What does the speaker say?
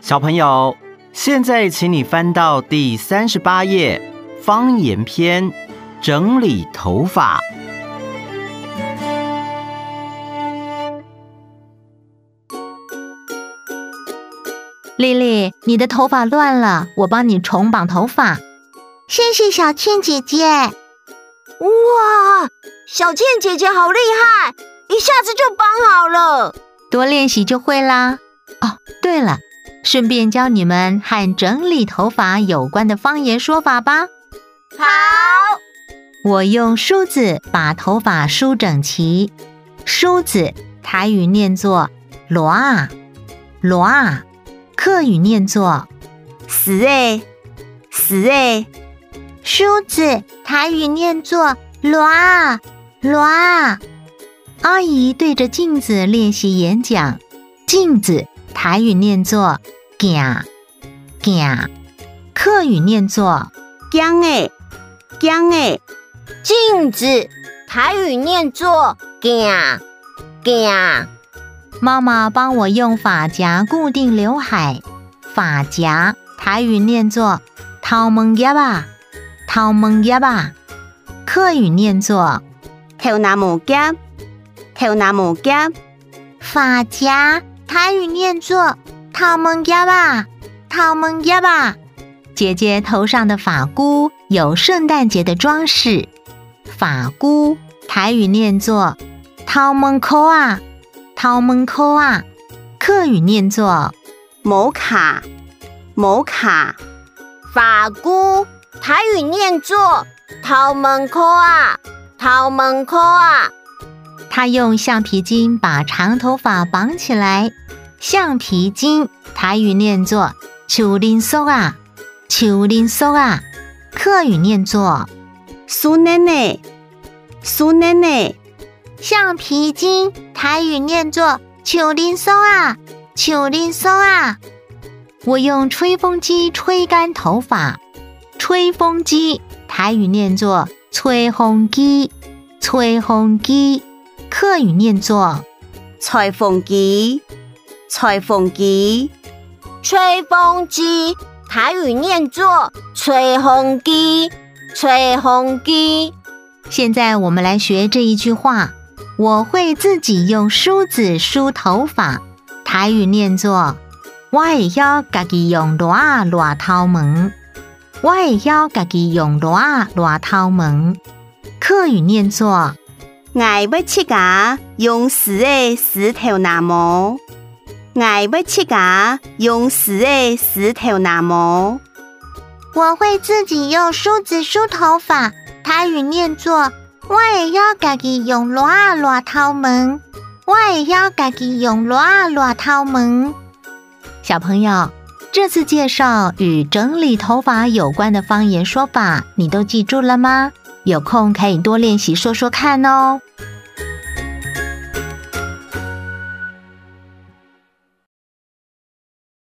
小朋友，现在请你翻到第38页，方言篇，整理头发。 丽丽，你的头发乱了，我帮你重绑头发。 谢谢小倩姐姐。 哇，小倩姐姐好厉害，一下子就绑好了。 多练习就会啦。哦，对了，顺便教你们和整理头发有关的方言说法吧。 好， 我用梳子把头发梳整齐。梳子台语念作罗啊，罗啊，客语念作是诶，是诶。 梳子台语念作罗啊，罗啊。 阿姨对着镜子练习演讲。镜子台语念作镜，镜，客语念作镜诶，镜诶。镜子台语念作镜，镜。 妈妈帮我用发夹固定刘海。发夹台语念作头毛夹啊，头毛夹啊，客语念作头拿毛夹，头拿毛夹。 发夹台语念作头毛夹啊，头毛夹啊。 姐姐头上的发箍有圣诞节的装饰。发箍台语念作头毛箍啊，头毛箍啊，客语念作毛卡，毛卡。发箍台语念作头毛箍啊，头毛箍啊。 她用橡皮筋把长头发绑起来。橡皮筋台语念作树林索啊，树林索啊，客语念作苏奶奶，苏奶奶。 橡皮筋台语念作树林索啊，树林索啊。 我用吹风机吹干头发。吹风机台语念作吹风机，吹风机，客语念作吹风机，吹风机。吹风机台语念作吹风机，吹风机。 现在我们来学这一句话。我会自己用梳子梳头发。台语念作我会晓自己用螺仔捋头毛。我会晓自己用螺仔捋头毛。客语念作我要自家用梳的梳头拿毛。我要自家用梳的梳头拿毛。 我会自己用梳子梳头发。台语念作我会晓自己用螺仔捋头毛。我会晓自己用螺仔捋头毛。 小朋友，这次介绍与整理头发有关的方言说法，你都记住了吗？有空可以多练习说说看哦。